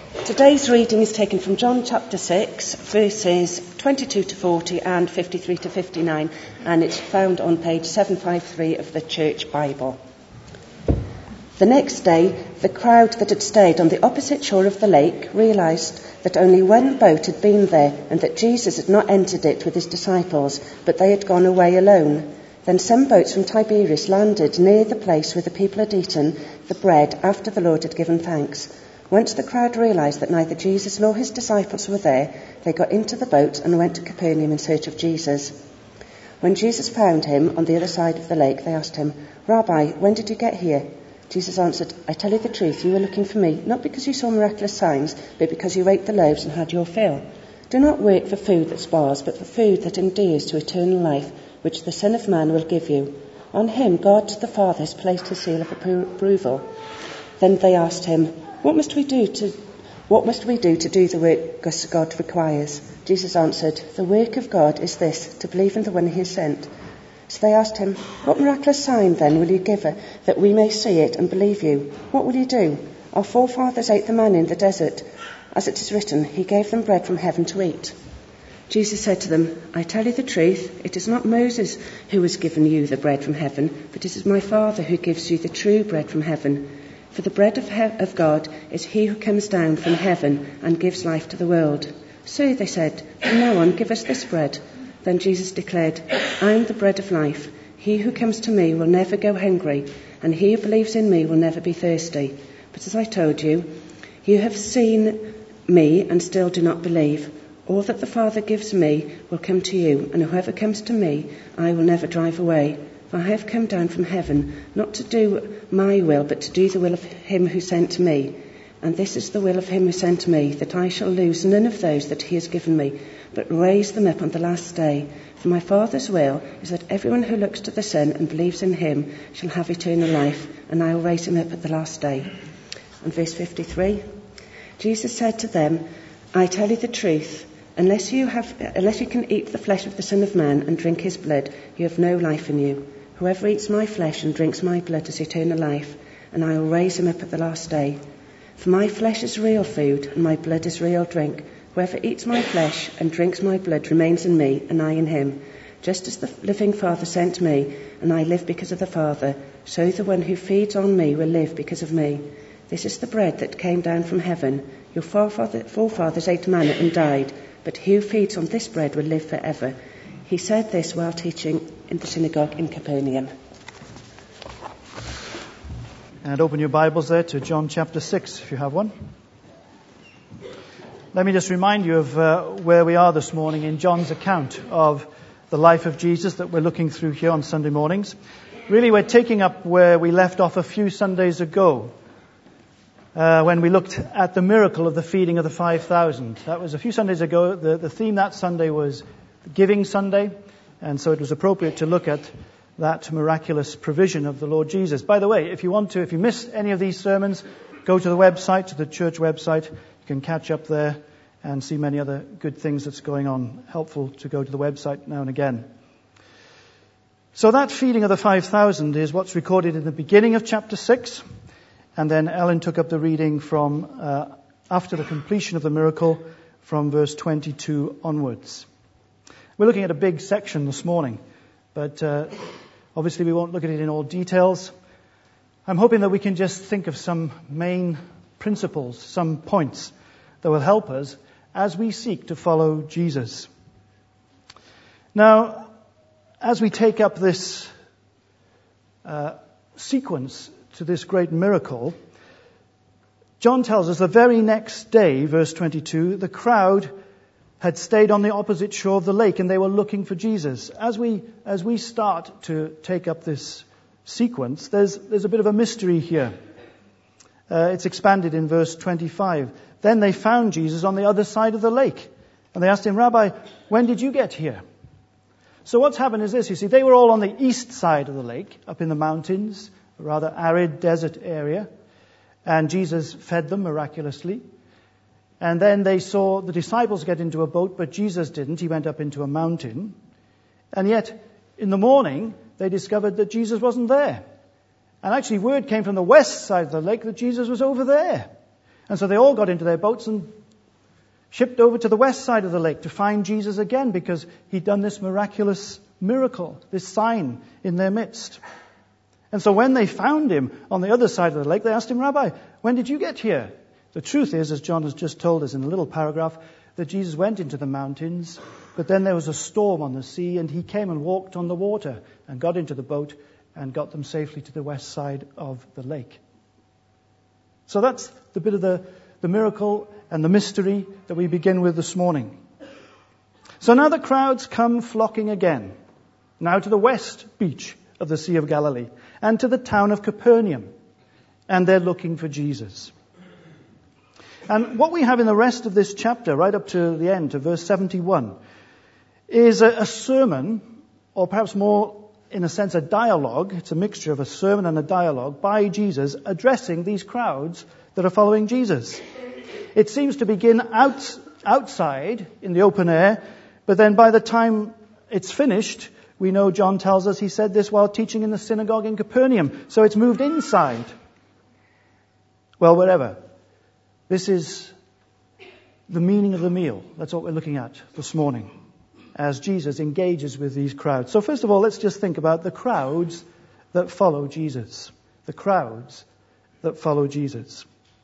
Today's reading is taken from John chapter 6, verses 22 to 40 and 53 to 59, and it's found on page 753 of the Church Bible. The next day, the crowd that had stayed on the opposite shore of the lake realised that only one boat had been there and that Jesus had not entered it with his disciples, but they had gone away alone. Then some boats from Tiberias landed near the place where the people had eaten the bread after the Lord had given thanks. Once the crowd realised that neither Jesus nor his disciples were there, they got into the boat and went to Capernaum in search of Jesus. When Jesus found him on the other side of the lake, they asked him, "Rabbi, when did you get here?" Jesus answered, "I tell you the truth, you were looking for me, not because you saw miraculous signs, but because you ate the loaves and had your fill. Do not work for food that spoils, but for food that endures to eternal life, which the Son of Man will give you." On him God the Father has placed his seal of approval. Then they asked him, What must we do to do the work God requires?" Jesus answered, "The work of God is this, to believe in the one he has sent." So they asked him, "What miraculous sign then will you give that we may see it and believe you? What will you do? Our forefathers ate the manna in the desert. As it is written, he gave them bread from heaven to eat." Jesus said to them, "I tell you the truth, it is not Moses who has given you the bread from heaven, but it is my Father who gives you the true bread from heaven. For the bread of God is he who comes down from heaven and gives life to the world." "So," they said, "from now on give us this bread." Then Jesus declared, "I am the bread of life. He who comes to me will never go hungry, and he who believes in me will never be thirsty. But as I told you, you have seen me and still do not believe. All that the Father gives me will come to you, and whoever comes to me I will never drive away. For I have come down from heaven, not to do my will, but to do the will of him who sent me. And this is the will of him who sent me, that I shall lose none of those that he has given me, but raise them up on the last day. For my Father's will is that everyone who looks to the Son and believes in him shall have eternal life, and I will raise him up at the last day." And verse 53, Jesus said to them, "I tell you the truth, unless you can eat the flesh of the Son of Man and drink his blood, you have no life in you. Whoever eats my flesh and drinks my blood has eternal life, and I will raise him up at the last day. For my flesh is real food, and my blood is real drink. Whoever eats my flesh and drinks my blood remains in me, and I in him. Just as the living Father sent me, and I live because of the Father, so the one who feeds on me will live because of me. This is the bread that came down from heaven. Your forefathers ate manna and died, but he who feeds on this bread will live forever." He said this while teaching in the synagogue in Capernaum. And open your Bibles there to John chapter 6, if you have one. Let me just remind you of where we are this morning in John's account of the life of Jesus that we're looking through here on Sunday mornings. Really, we're taking up where we left off a few Sundays ago, when we looked at the miracle of the feeding of the 5,000. That was a few Sundays ago. The theme that Sunday was Giving Sunday, and so it was appropriate to look at that miraculous provision of the Lord Jesus. By the way, if you missed any of these sermons, go to the website, to the church website. You can catch up there and see many other good things that's going on. Helpful to go to the website now and again. So that feeding of the 5,000 is what's recorded in the beginning of chapter 6, and then Ellen took up the reading from after the completion of the miracle from verse 22 onwards. We're looking at a big section this morning, but obviously we won't look at it in all details. I'm hoping that we can just think of some main principles, some points that will help us as we seek to follow Jesus. Now, as we take up this sequence to this great miracle, John tells us the very next day, verse 22, the crowd had stayed on the opposite shore of the lake, and they were looking for Jesus. As we start to take up this sequence, there's a bit of a mystery here. It's expanded in verse 25. Then they found Jesus on the other side of the lake, and they asked him, "Rabbi, when did you get here?" So what's happened is this, you see, they were all on the east side of the lake, up in the mountains, a rather arid desert area, and Jesus fed them miraculously. And then they saw the disciples get into a boat, but Jesus didn't. He went up into a mountain. And yet, in the morning, they discovered that Jesus wasn't there. And actually, word came from the west side of the lake that Jesus was over there. And so they all got into their boats and shipped over to the west side of the lake to find Jesus again, because he'd done this miraculous miracle, this sign in their midst. And so when they found him on the other side of the lake, they asked him, "Rabbi, when did you get here?" The truth is, as John has just told us in a little paragraph, that Jesus went into the mountains, but then there was a storm on the sea, and he came and walked on the water and got into the boat and got them safely to the west side of the lake. So that's the bit of the miracle and the mystery that we begin with this morning. So now the crowds come flocking again, now to the west beach of the Sea of Galilee and to the town of Capernaum, and they're looking for Jesus. And what we have in the rest of this chapter, right up to the end, to verse 71, is a sermon, or perhaps more, in a sense, a dialogue. It's a mixture of a sermon and a dialogue by Jesus addressing these crowds that are following Jesus. It seems to begin outside in the open air, but then by the time it's finished, we know John tells us he said this while teaching in the synagogue in Capernaum. So it's moved inside. Well, wherever. This is the meaning of the meal. That's what we're looking at this morning as Jesus engages with these crowds. So first of all, let's just think about the crowds that follow Jesus. The crowds that follow Jesus.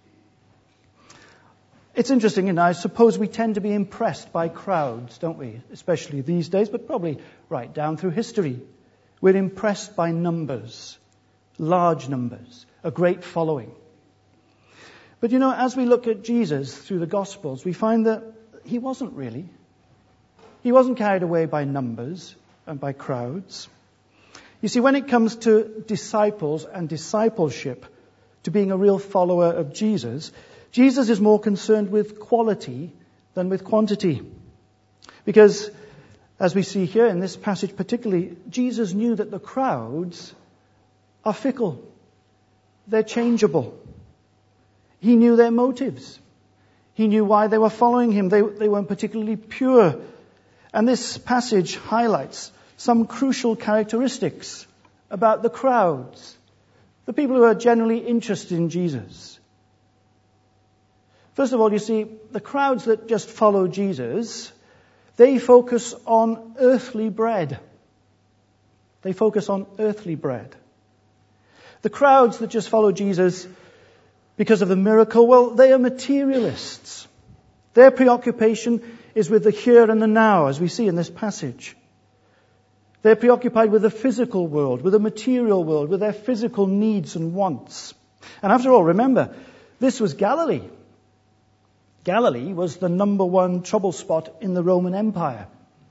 It's interesting, and I suppose we tend to be impressed by crowds, don't we? Especially these days, but probably right down through history. We're impressed by numbers, large numbers, a great following. But you know, as we look at Jesus through the Gospels, we find that he wasn't really. He wasn't carried away by numbers and by crowds. You see, when it comes to disciples and discipleship, to being a real follower of Jesus, Jesus is more concerned with quality than with quantity. Because, as we see here in this passage particularly, Jesus knew that the crowds are fickle. They're changeable. He knew their motives. He knew why they were following him. They weren't particularly pure. And this passage highlights some crucial characteristics about the crowds, the people who are generally interested in Jesus. First of all, you see, the crowds that just follow Jesus, they focus on earthly bread. They focus on earthly bread. The crowds that just follow Jesus because of the miracle, well, they are materialists. Their preoccupation is with the here and the now, as we see in this passage. They're preoccupied with the physical world, with the material world, with their physical needs and wants. And after all, remember, this was Galilee. Galilee was the number one trouble spot in the Roman Empire.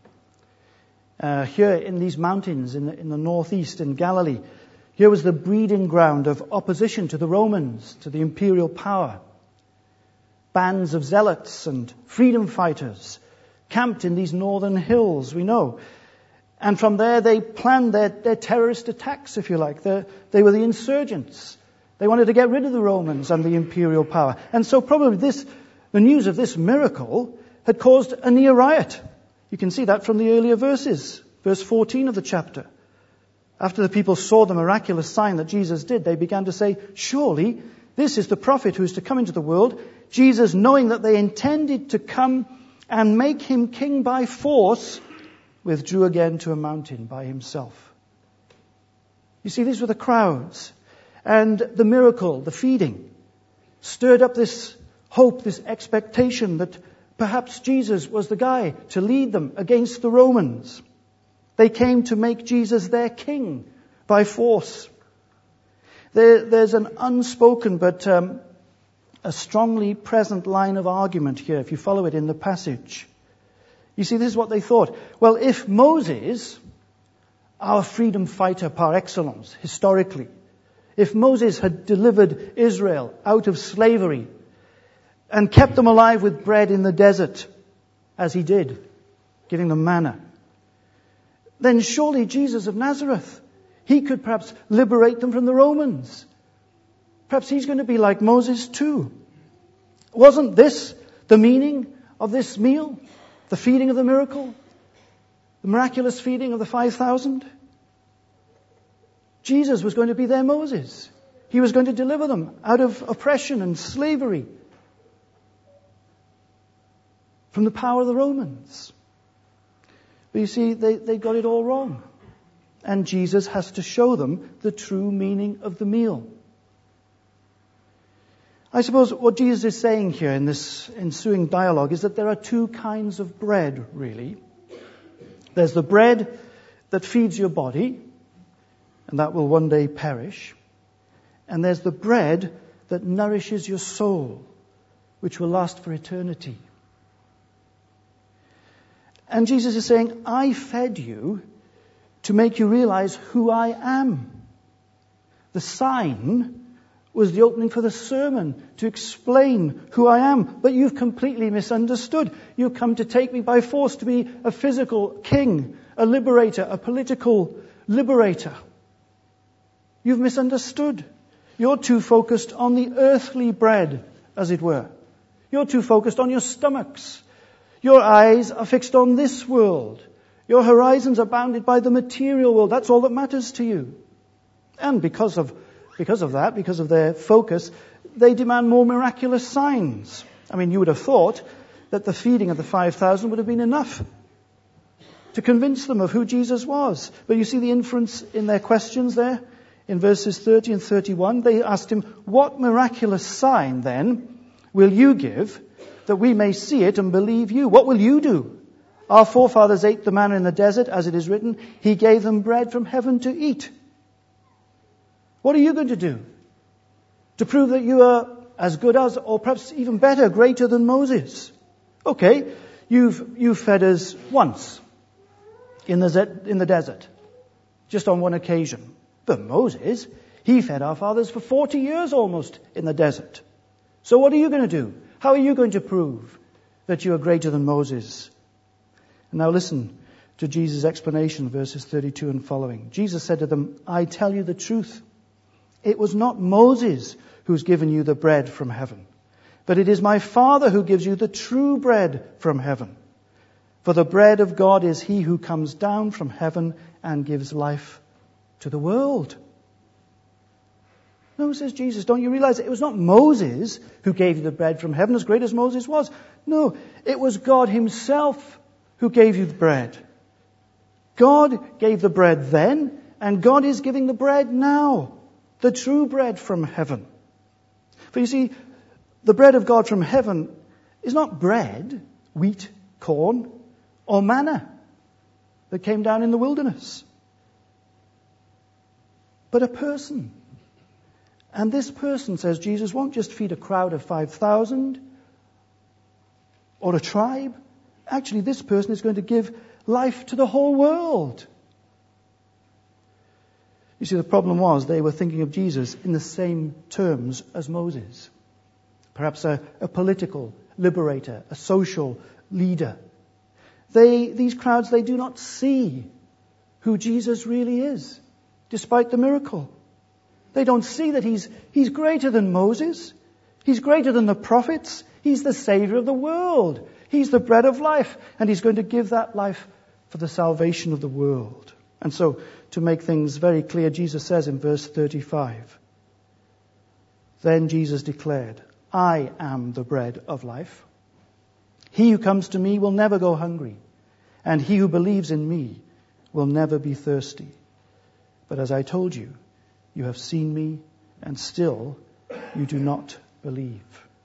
Here in these mountains in the northeast in Galilee, here was the breeding ground of opposition to the Romans, to the imperial power. Bands of zealots and freedom fighters camped in these northern hills, we know. And from there they planned their terrorist attacks, if you like. They were the insurgents. They wanted to get rid of the Romans and the imperial power. And so probably the news of this miracle had caused a near riot. You can see that from the earlier verses, verse 14 of the chapter. After the people saw the miraculous sign that Jesus did, they began to say, "Surely this is the prophet who is to come into the world." Jesus, knowing that they intended to come and make him king by force, withdrew again to a mountain by himself. You see, these were the crowds. And the miracle, the feeding, stirred up this hope, this expectation that perhaps Jesus was the guy to lead them against the Romans. They came to make Jesus their king by force. There's an unspoken but a strongly present line of argument here, if you follow it in the passage. You see, this is what they thought. Well, if Moses, our freedom fighter par excellence, historically, if Moses had delivered Israel out of slavery and kept them alive with bread in the desert, as he did, giving them manna, then surely Jesus of Nazareth, he could perhaps liberate them from the Romans. Perhaps he's going to be like Moses too. Wasn't this the meaning of this meal? The feeding of the miracle? The miraculous feeding of the 5,000? Jesus was going to be their Moses. He was going to deliver them out of oppression and slavery from the power of the Romans. But you see, they got it all wrong. And Jesus has to show them the true meaning of the meal. I suppose what Jesus is saying here in this ensuing dialogue is that there are two kinds of bread, really. There's the bread that feeds your body, and that will one day perish. And there's the bread that nourishes your soul, which will last for eternity. And Jesus is saying, I fed you to make you realize who I am. The sign was the opening for the sermon to explain who I am. But you've completely misunderstood. You've come to take me by force to be a physical king, a liberator, a political liberator. You've misunderstood. You're too focused on the earthly bread, as it were. You're too focused on your stomachs. Your eyes are fixed on this world. Your horizons are bounded by the material world. That's all that matters to you. And because of that, because of their focus, they demand more miraculous signs. I mean, you would have thought that the feeding of the 5,000 would have been enough to convince them of who Jesus was. But you see the inference in their questions there? In verses 30 and 31, they asked him, what miraculous sign, then, will you give that we may see it and believe you? What will you do? Our forefathers ate the manna in the desert, as it is written, he gave them bread from heaven to eat. What are you going to do to prove that you are as good as, or perhaps even better, greater than Moses? Okay, you've fed us once in the desert, just on one occasion. But Moses, he fed our fathers for 40 years almost in the desert. So what are you going to do? How are you going to prove that you are greater than Moses? And now listen to Jesus' explanation, verses 32 and following. Jesus said to them, I tell you the truth. It was not Moses who's given you the bread from heaven, but it is my Father who gives you the true bread from heaven. For the bread of God is he who comes down from heaven and gives life to the world. No, says Jesus, don't you realize it was not Moses who gave you the bread from heaven, as great as Moses was. No, it was God himself who gave you the bread. God gave the bread then, and God is giving the bread now. The true bread from heaven. For you see, the bread of God from heaven is not bread, wheat, corn, or manna that came down in the wilderness, but a person. And this person, says Jesus, won't just feed a crowd of 5,000 or a tribe. Actually, this person is going to give life to the whole world. You see, the problem was they were thinking of Jesus in the same terms as Moses. Perhaps a political liberator, a social leader. These crowds, they do not see who Jesus really is, despite the miracle. They don't see that he's greater than Moses. He's greater than the prophets. He's the Savior of the world. He's the bread of life. And he's going to give that life for the salvation of the world. And so, to make things very clear, Jesus says in verse 35, Then Jesus declared, I am the bread of life. He who comes to me will never go hungry, and he who believes in me will never be thirsty. But as I told you, you have seen me, and still you do not believe.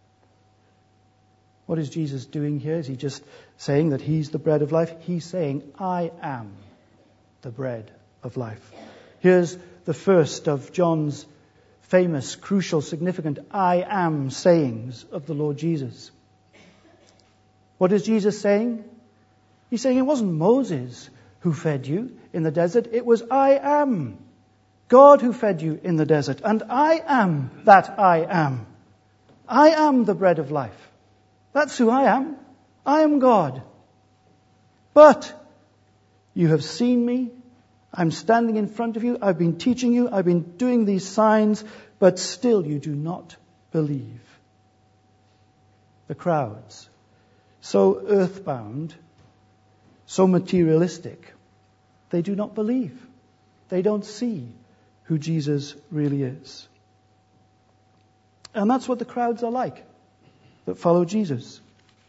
What is Jesus doing here? Is he just saying that he's the bread of life? He's saying, I am the bread of life. Here's the first of John's famous, crucial, significant I am sayings of the Lord Jesus. What is Jesus saying? He's saying it wasn't Moses who fed you in the desert. It was I am. God who fed you in the desert. And I am that I am. I am the bread of life. That's who I am. I am God. But you have seen me. I'm standing in front of you. I've been teaching you. I've been doing these signs. But still you do not believe. The crowds, so earthbound, so materialistic, they do not believe. They don't see who Jesus really is. And that's what the crowds are like that follow Jesus.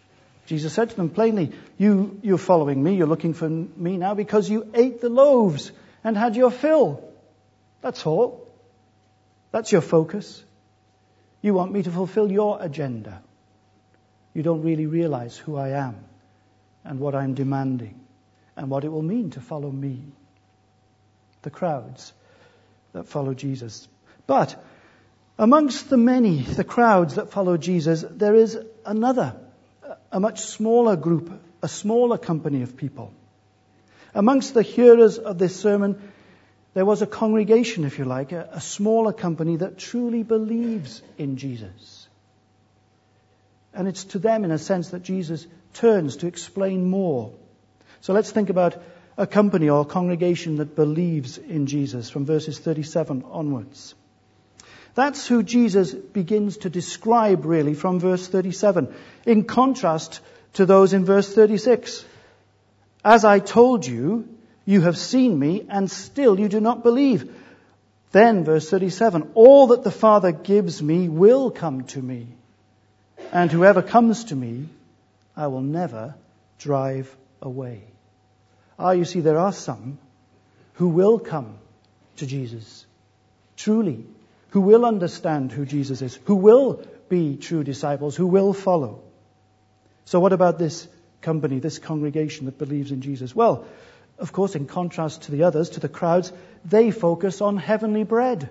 Jesus said to them plainly, you're following me, you're looking for me now because you ate the loaves and had your fill. That's all. That's your focus. You want me to fulfill your agenda. You don't really realize who I am and what I'm demanding and what it will mean to follow me. The crowds that follow Jesus. But amongst the crowds that follow Jesus, there is another, a much smaller group, a smaller company of people. Amongst the hearers of this sermon, there was a congregation, if you like, a smaller company that truly believes in Jesus. And it's to them, in a sense, that Jesus turns to explain more. So let's think about a company or a congregation that believes in Jesus from verses 37 onwards. That's who Jesus begins to describe, really, from verse 37, in contrast to those in verse 36. As I told you, you have seen me, and still you do not believe. Then, verse 37, all that the Father gives me will come to me, and whoever comes to me, I will never drive away. You see, there are some who will come to Jesus, truly, who will understand who Jesus is, who will be true disciples, who will follow. So what about this company, this congregation that believes in Jesus? Well, of course, in contrast to the others, to the crowds, they focus on heavenly bread.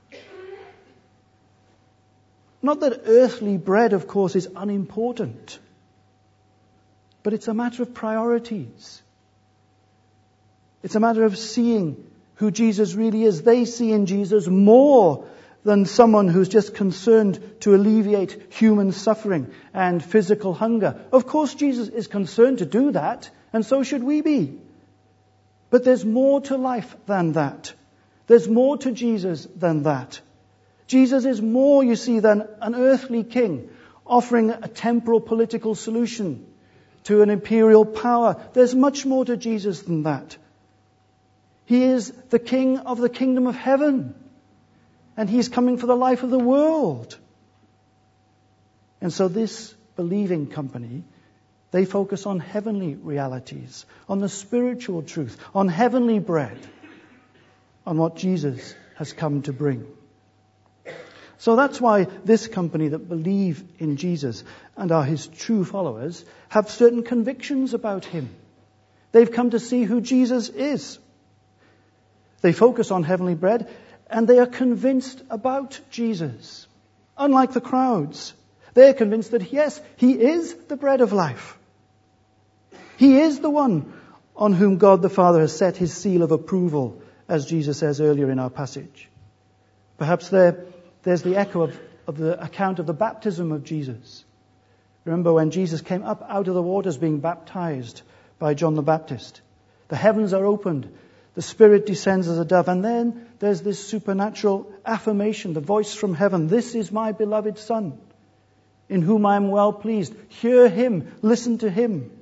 Not that earthly bread, of course, is unimportant, but it's a matter of priorities. It's a matter of seeing who Jesus really is. They see in Jesus more than someone who's just concerned to alleviate human suffering and physical hunger. Of course, Jesus is concerned to do that, and so should we be. But there's more to life than that. There's more to Jesus than that. Jesus is more, you see, than an earthly king offering a temporal political solution to an imperial power. There's much more to Jesus than that. He is the King of the kingdom of heaven. And He's coming for the life of the world. And so this believing company, they focus on heavenly realities, on the spiritual truth, on heavenly bread, on what Jesus has come to bring. So that's why this company that believe in Jesus and are His true followers have certain convictions about Him. They've come to see who Jesus is. They focus on heavenly bread, and they are convinced about Jesus. Unlike the crowds, they are convinced that, yes, He is the bread of life. He is the one on whom God the Father has set His seal of approval, as Jesus says earlier in our passage. Perhaps there's the echo of the account of the baptism of Jesus. Remember when Jesus came up out of the waters being baptized by John the Baptist. The heavens are opened. The Spirit descends as a dove. And then there's this supernatural affirmation, the voice from heaven. This is my beloved Son, in whom I am well pleased. Hear Him. Listen to Him.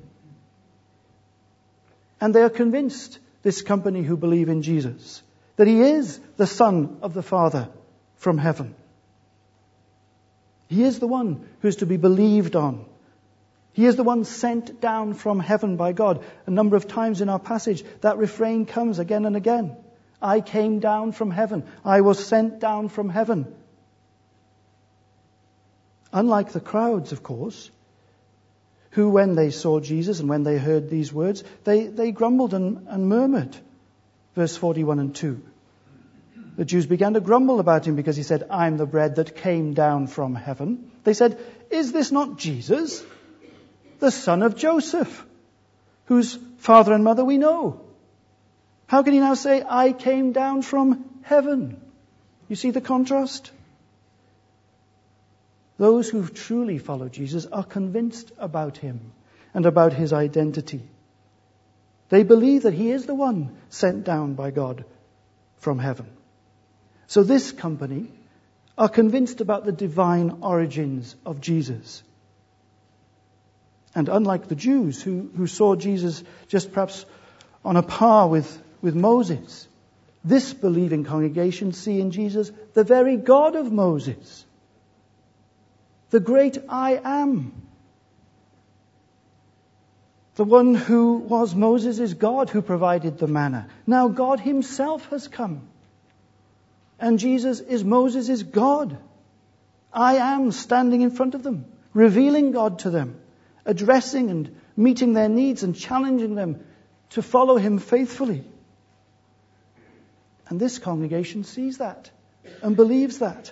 And they are convinced, this company who believe in Jesus, that He is the Son of the Father from heaven. He is the one who is to be believed on. He is the one sent down from heaven by God. A number of times in our passage, that refrain comes again and again. I came down from heaven. I was sent down from heaven. Unlike the crowds, of course, who when they saw Jesus and when they heard these words, they grumbled and murmured. Verse 41 and 2. The Jews began to grumble about Him because He said, I'm the bread that came down from heaven. They said, is this not Jesus, the son of Joseph, whose father and mother we know? How can He now say, I came down from heaven? You see the contrast? Those who truly follow Jesus are convinced about Him and about His identity. They believe that He is the one sent down by God from heaven. So this company are convinced about the divine origins of Jesus. And unlike the Jews who saw Jesus just perhaps on a par with Moses, this believing congregation see in Jesus the very God of Moses, the great I am. The one who was Moses is God who provided the manna. Now God himself has come. And Jesus is Moses' God. I am standing in front of them, revealing God to them, addressing and meeting their needs and challenging them to follow him faithfully. And this congregation sees that and believes that.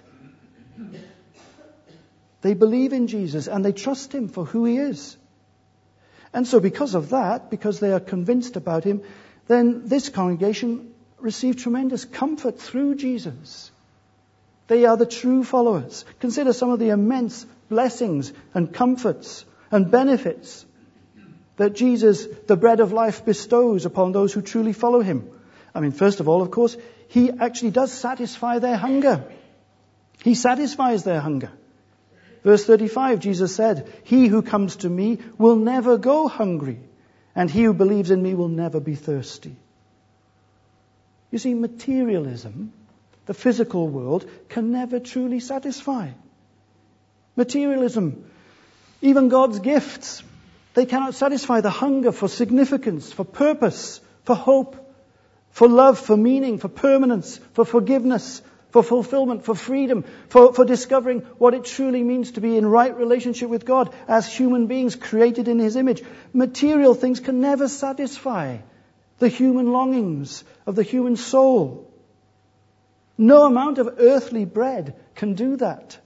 They believe in Jesus and they trust him for who he is. And so because of that, because they are convinced about him, then this congregation receive tremendous comfort through Jesus. They are the true followers. Consider some of the immense blessings and comforts and benefits that Jesus, the bread of life, bestows upon those who truly follow him. I mean, first of all, of course, he actually does satisfy their hunger. He satisfies their hunger. Verse 35, Jesus said, "He who comes to me will never go hungry, and he who believes in me will never be thirsty." You see, materialism, the physical world, can never truly satisfy. Materialism, even God's gifts, they cannot satisfy the hunger for significance, for purpose, for hope, for love, for meaning, for permanence, for forgiveness, for fulfillment, for freedom, for discovering what it truly means to be in right relationship with God as human beings created in his image. Material things can never satisfy the human longings of the human soul. No amount of earthly bread can do that.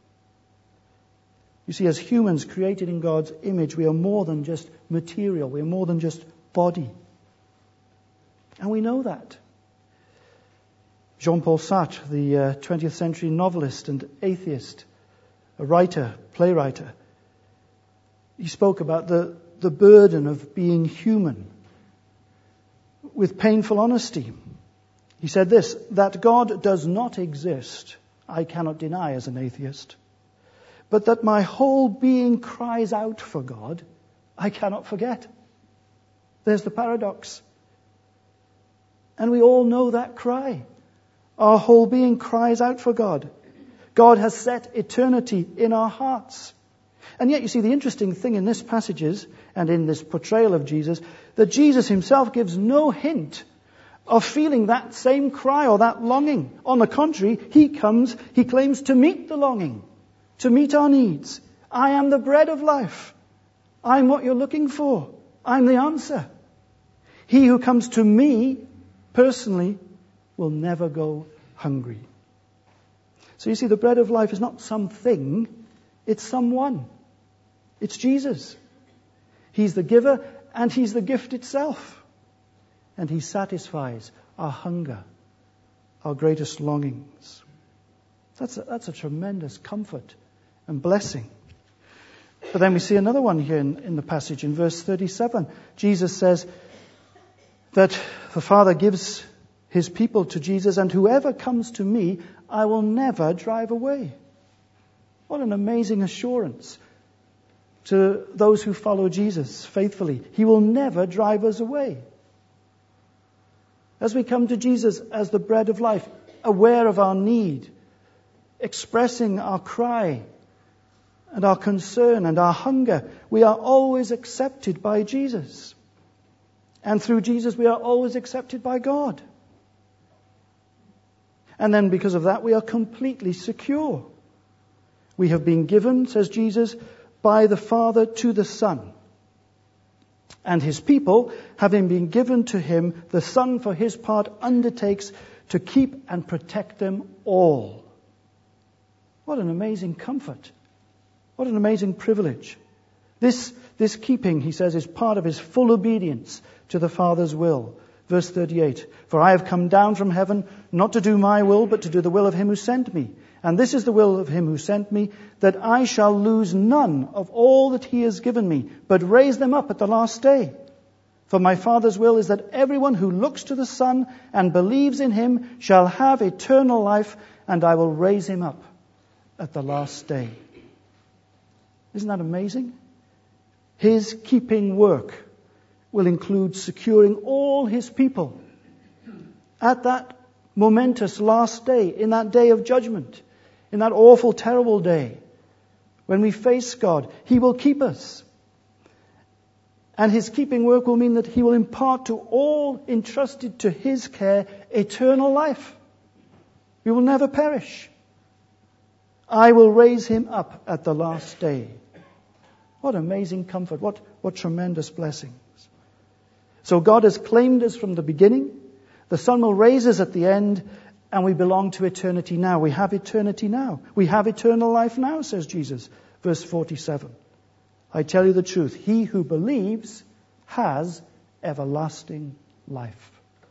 You see, as humans created in God's image, we are more than just material. We are more than just body. And we know that. Jean-Paul Sartre, the 20th century novelist and atheist, a writer, playwright, he spoke about the burden of being human with painful honesty. He said this, that God does not exist, I cannot deny as an atheist, but that my whole being cries out for God, I cannot forget. There's the paradox. And we all know that cry. Our whole being cries out for God. God has set eternity in our hearts. And yet, you see, the interesting thing in this passage is, and in this portrayal of Jesus, that Jesus himself gives no hint of feeling that same cry or that longing. On the contrary, he claims to meet the longing, to meet our needs. I am the bread of life. I'm what you're looking for. I'm the answer. He who comes to me, personally, will never go hungry. So you see, the bread of life is not something, it's someone. It's Jesus. He's the giver and he's the gift itself. And he satisfies our hunger, our greatest longings. That's a tremendous comfort and blessing. But then we see another one here in the passage in verse 37. Jesus says that the Father gives his people to Jesus, and whoever comes to me, I will never drive away. What an amazing assurance to those who follow Jesus faithfully. He will never drive us away. As we come to Jesus as the bread of life, aware of our need, expressing our cry and our concern and our hunger, we are always accepted by Jesus. And through Jesus, we are always accepted by God. And then because of that, we are completely secure. We have been given, says Jesus, by the Father to the Son. And his people, having been given to him, the Son for his part undertakes to keep and protect them all. What an amazing comfort. What an amazing privilege. This keeping, he says, is part of his full obedience to the Father's will. Verse 38, for I have come down from heaven not to do my will, but to do the will of him who sent me. And this is the will of him who sent me, that I shall lose none of all that he has given me, but raise them up at the last day. For my Father's will is that everyone who looks to the Son and believes in him shall have eternal life, and I will raise him up at the last day. Isn't that amazing? His keeping work will include securing all his people at that momentous last day, in that day of judgment, in that awful, terrible day when we face God. He will keep us. And his keeping work will mean that he will impart to all entrusted to his care eternal life. We will never perish. I will raise him up at the last day. What amazing comfort. What tremendous blessings. So God has claimed us from the beginning. The Son will raise us at the end, and we belong to eternity now. We have eternity now. We have eternal life now, says Jesus. Verse 47. I tell you the truth, he who believes has everlasting life.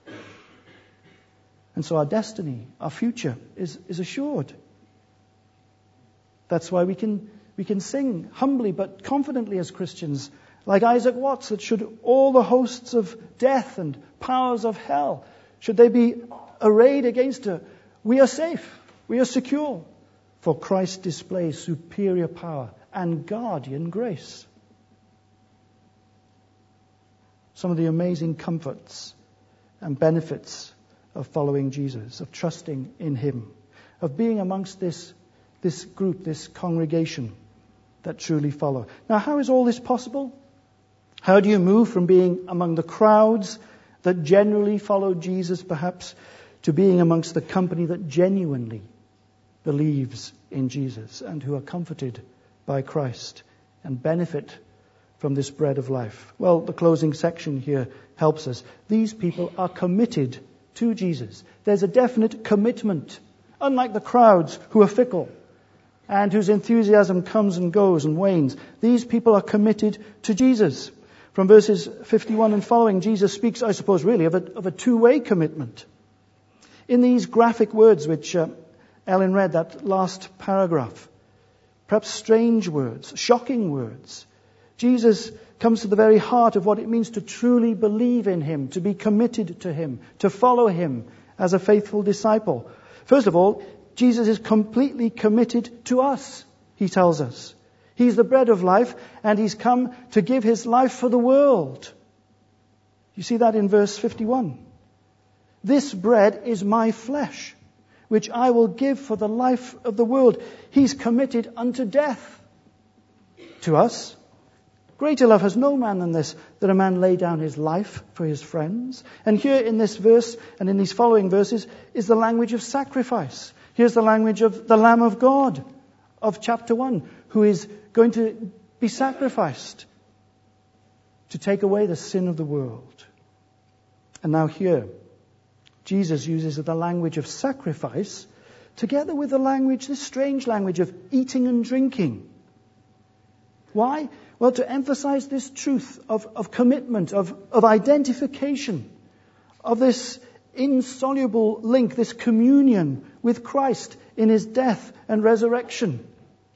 And so our destiny, our future is assured. That's why we can sing humbly but confidently as Christians, like Isaac Watts, that should all the hosts of death and powers of hell, should they be arrayed against her, we are safe, we are secure, for Christ displays superior power and guardian grace. Some of the amazing comforts and benefits of following Jesus, of trusting in him, of being amongst this group, this congregation that truly follow. Now, how is all this possible? How do you move from being among the crowds that generally follow Jesus, perhaps, to being amongst the company that genuinely believes in Jesus and who are comforted by Christ and benefit from this bread of life? Well, the closing section here helps us. These people are committed to Jesus. There's a definite commitment, unlike the crowds who are fickle and whose enthusiasm comes and goes and wanes. These people are committed to Jesus. From verses 51 and following, Jesus speaks, I suppose, really of a two-way commitment. In these graphic words which Ellen read, that last paragraph, perhaps strange words, shocking words, Jesus comes to the very heart of what it means to truly believe in him, to be committed to him, to follow him as a faithful disciple. First of all, Jesus is completely committed to us, he tells us. He's the bread of life, and he's come to give his life for the world. You see that in verse 51. This bread is my flesh, which I will give for the life of the world. He's committed unto death. To us, greater love has no man than this, that a man lay down his life for his friends. And here in this verse and in these following verses is the language of sacrifice. Here's the language of the Lamb of God of chapter 1, who is going to be sacrificed to take away the sin of the world. And now here, Jesus uses the language of sacrifice together with the language, this strange language of eating and drinking. Why? Well, to emphasize this truth of commitment, of identification, of this insoluble link, this communion with Christ in his death and resurrection.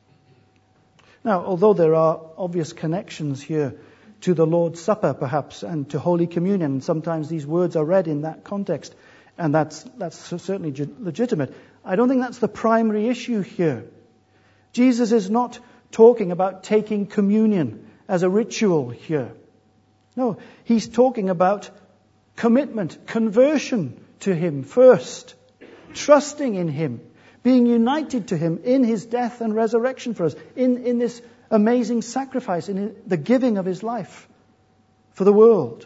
Now, although there are obvious connections here to the Lord's Supper, perhaps, and to Holy Communion, and sometimes these words are read in that context, and that's certainly legitimate, I don't think that's the primary issue here. Jesus is not talking about taking communion as a ritual here. No, he's talking about commitment, conversion to him first, trusting in him, being united to him in his death and resurrection for us, in this amazing sacrifice, in the giving of his life for the world.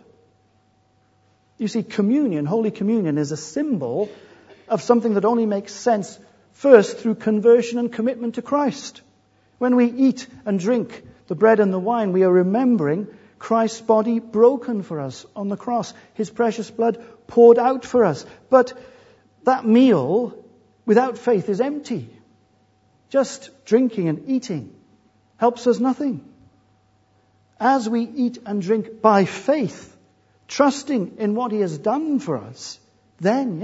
You see, communion, Holy Communion, is a symbol of something that only makes sense first through conversion and commitment to Christ. When we eat and drink the bread and the wine, we are remembering Christ's body broken for us on the cross, his precious blood poured out for us. But that meal without faith is empty. Just drinking and eating helps us nothing. As we eat and drink by faith, trusting in what he has done for us, then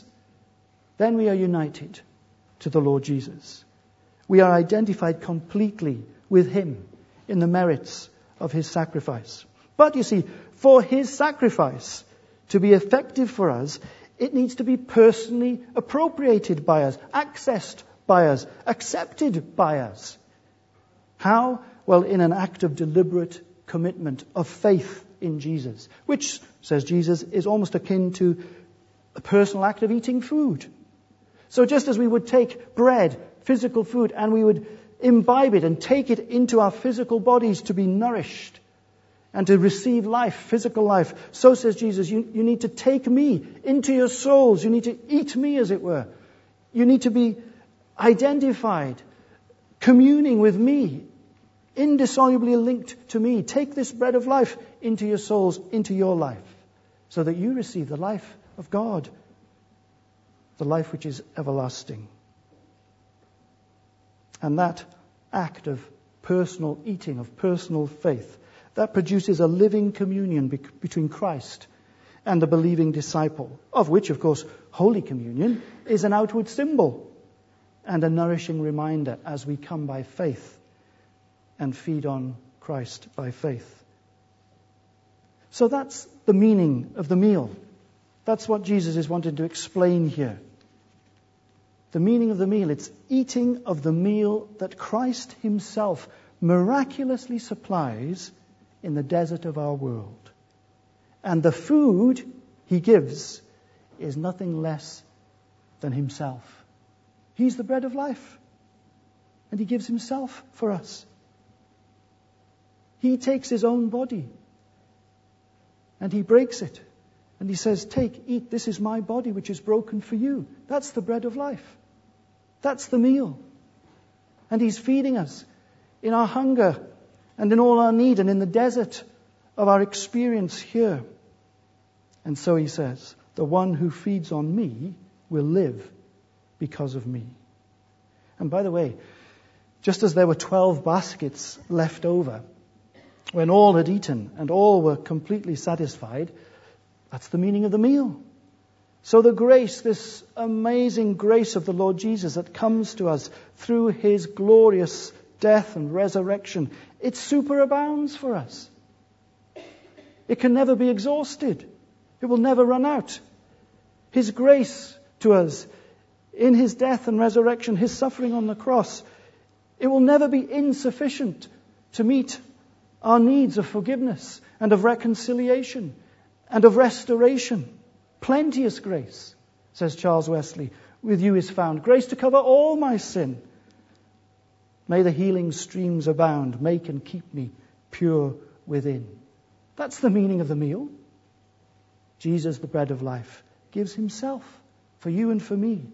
we are united to the Lord Jesus. We are identified completely with him in the merits of his sacrifice. But you see, for his sacrifice to be effective for us, it needs to be personally appropriated by us, accessed by us, accepted by us. How? Well, in an act of deliberate commitment of faith in Jesus, which, says Jesus, is almost akin to a personal act of eating food. So just as we would take bread, physical food, and we would imbibe it and take it into our physical bodies to be nourished, and to receive life, physical life. So says Jesus, you need to take me into your souls. You need to eat me, as it were. You need to be identified, communing with me, indissolubly linked to me. Take this bread of life into your souls, into your life, so that you receive the life of God, the life which is everlasting. And that act of personal eating, of personal faith, that produces a living communion between Christ and the believing disciple, of which, of course, Holy Communion is an outward symbol and a nourishing reminder as we come by faith and feed on Christ by faith. So that's the meaning of the meal. That's what Jesus is wanting to explain here. The meaning of the meal, it's eating of the meal that Christ himself miraculously supplies in the desert of our world. And the food he gives is nothing less than himself. He's the bread of life, and he gives himself for us. He takes his own body and he breaks it, and he says, "Take, eat, this is my body which is broken for you." That's the bread of life. That's the meal. And he's feeding us in our hunger and in all our need and in the desert of our experience here. And so he says, "The one who feeds on me will live because of me." And by the way, just as there were 12 baskets left over, when all had eaten and all were completely satisfied, that's the meaning of the meal. So the grace, this amazing grace of the Lord Jesus that comes to us through his glorious death and resurrection, it superabounds for us. It can never be exhausted. It will never run out. His grace to us in his death and resurrection, his suffering on the cross, it will never be insufficient to meet our needs of forgiveness and of reconciliation and of restoration. Plenteous grace, says Charles Wesley, with you is found. Grace to cover all my sin. May the healing streams abound. Make and keep me pure within. That's the meaning of the meal. Jesus, the bread of life, gives himself for you and for me.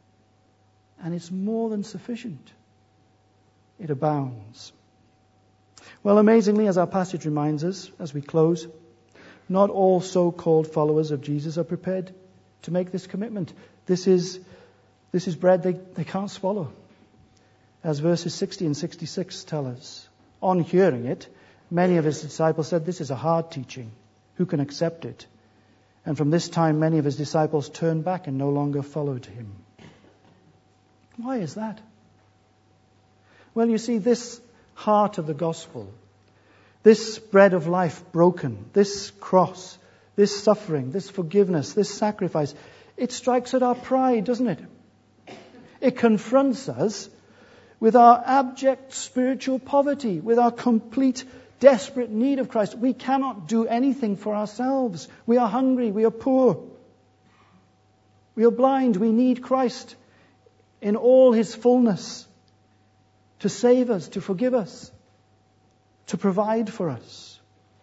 And it's more than sufficient. It abounds. Well, amazingly, as our passage reminds us as we close, not all so-called followers of Jesus are prepared to make this commitment. This is bread they can't swallow. As verses 60 and 66 tell us. On hearing it, many of his disciples said, "This is a hard teaching. Who can accept it?" And from this time, many of his disciples turned back and no longer followed him. Why is that? Well, you see, this heart of the gospel, this bread of life broken, this cross, this suffering, this forgiveness, this sacrifice, it strikes at our pride, doesn't it? It confronts us with our abject spiritual poverty, with our complete desperate need of Christ. We cannot do anything for ourselves. We are hungry, we are poor, we are blind, we need Christ in all his fullness to save us, to forgive us, to provide for us.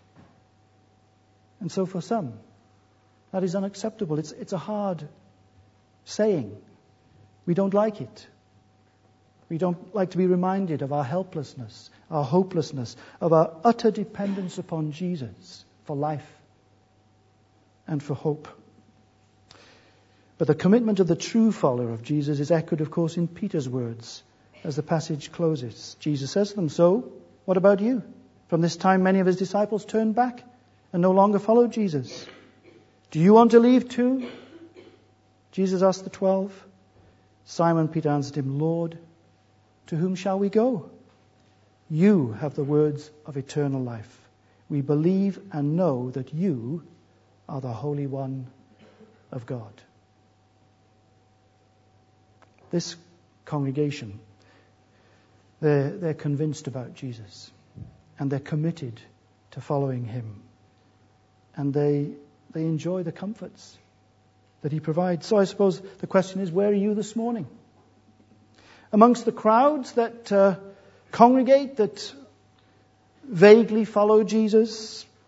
And so for some, that is unacceptable. It's a hard saying. We don't like it. We don't like to be reminded of our helplessness, our hopelessness, of our utter dependence upon Jesus for life and for hope. But the commitment of the true follower of Jesus is echoed, of course, in Peter's words as the passage closes. Jesus says to them, "So, what about you? From this time, many of his disciples turned back and no longer followed Jesus. Do you want to leave too?" Jesus asked the 12. Simon Peter answered him, "Lord, to whom shall we go? You have the words of eternal life. We believe and know that you are the Holy One of God." This congregation, they're convinced about Jesus, and they're committed to following him. And they enjoy the comforts that he provides. So I suppose the question is, where are you this morning? Amongst the crowds that congregate, that vaguely follow Jesus,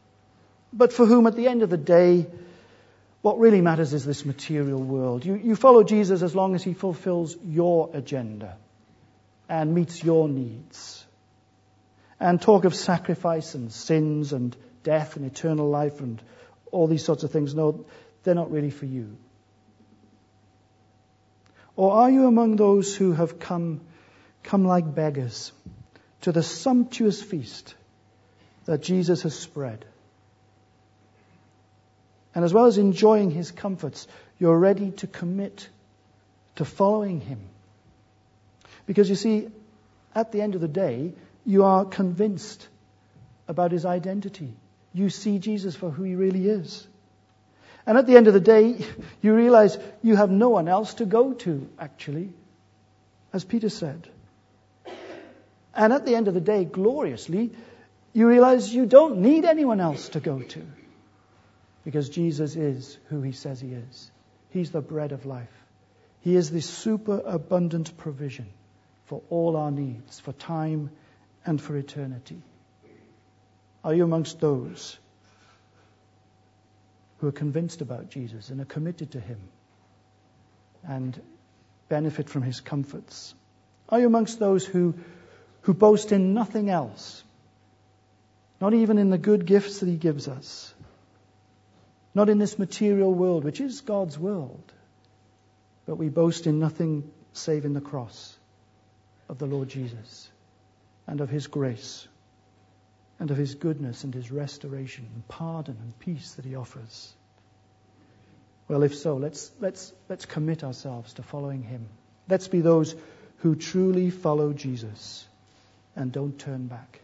but for whom at the end of the day, what really matters is this material world. You follow Jesus as long as he fulfills your agenda and meets your needs. And talk of sacrifice and sins and death and eternal life and all these sorts of things, no, they're not really for you. Or are you among those who have come like beggars to the sumptuous feast that Jesus has spread? And as well as enjoying his comforts, you're ready to commit to following him. Because you see, at the end of the day, you are convinced about his identity. You see Jesus for who he really is. And at the end of the day, you realize you have no one else to go to, actually, as Peter said. And at the end of the day, gloriously, you realize you don't need anyone else to go to. Because Jesus is who he says he is. He's the bread of life. He is the superabundant provision for all our needs, for time and for eternity. Are you amongst those who are convinced about Jesus and are committed to him and benefit from his comforts? Are you amongst those who boast in nothing else, not even in the good gifts that he gives us, not in this material world, which is God's world, but we boast in nothing save in the cross of the Lord Jesus and of his grace and of his goodness and his restoration and pardon and peace that he offers? Well, if so, let's commit ourselves to following him. Let's be those who truly follow Jesus and don't turn back.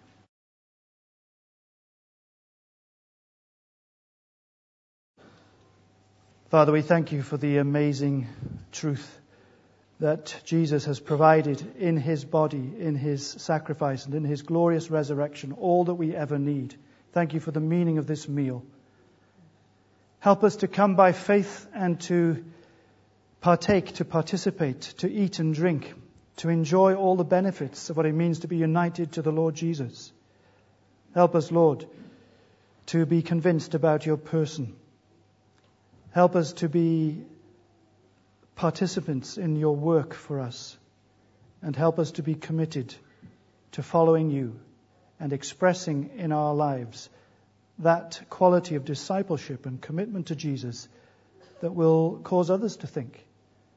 Father, we thank you for the amazing truth that Jesus has provided in his body, in his sacrifice, and in his glorious resurrection, all that we ever need. Thank you for the meaning of this meal. Help us to come by faith and to partake, to participate, to eat and drink, to enjoy all the benefits of what it means to be united to the Lord Jesus. Help us, Lord, to be convinced about your person. Help us to be participants in your work for us, and help us to be committed to following you and expressing in our lives that quality of discipleship and commitment to Jesus that will cause others to think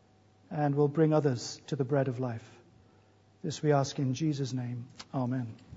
and will bring others to the bread of life. This we ask in Jesus' name. Amen.